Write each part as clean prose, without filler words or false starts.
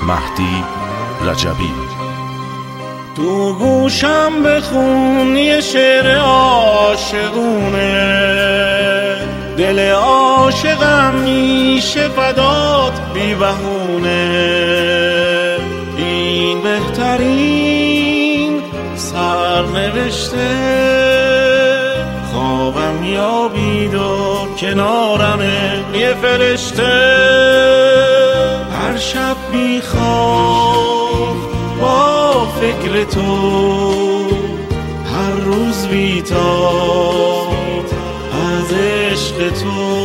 مهدی رجبی. تو گوشم بخون یه شعر عاشقونه، دل عاشقم میشه فدات بی بهونه. این بهترین سرنوشته، خوابم یا بیدار کنارمه یه فرشته. هر شب میخوام با فکر تو، هر روز بیتاب از عشق تو.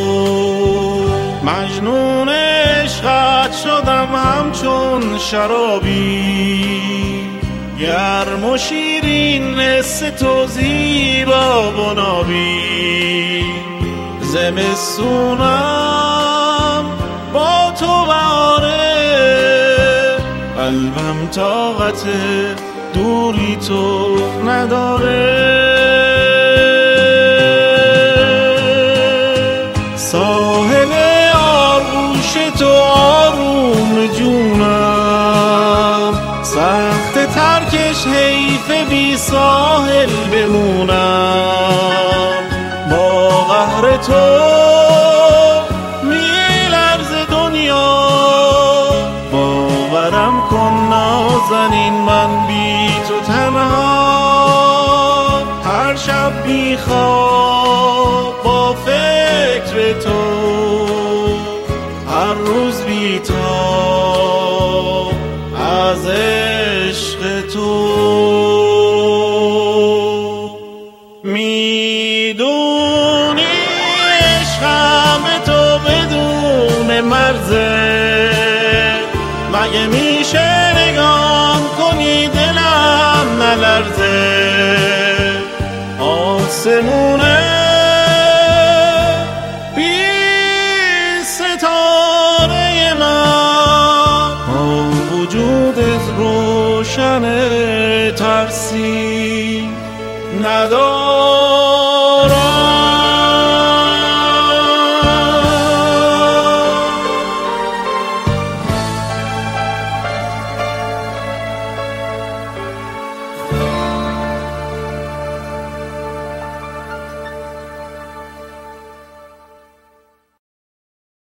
مجنون عشقت شدم همچون شرابی، گرم و شیرین حس تو زیبا و نابی. زمستونم با تو بهاره، قلبم طاقت دوری تو نداره. ساحل آغوش تو آروم جونم، سخت ترکش حیف بی ساحل بمونم. با قهر تو میلرزه دنیا، باورم کن نازنین من بی تو تنها. هر شب میخواب با فکر تو، هر روز بیتاب از عشق تو. میدونی عشقم تو بدون مرزه، مگه میشه نگاه کنی دلم نلرزه. آسمونه بی ستاره من، با وجودت روشن ترسی نداره.